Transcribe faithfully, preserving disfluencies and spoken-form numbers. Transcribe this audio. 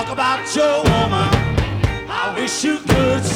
talk about your woman. I wish you could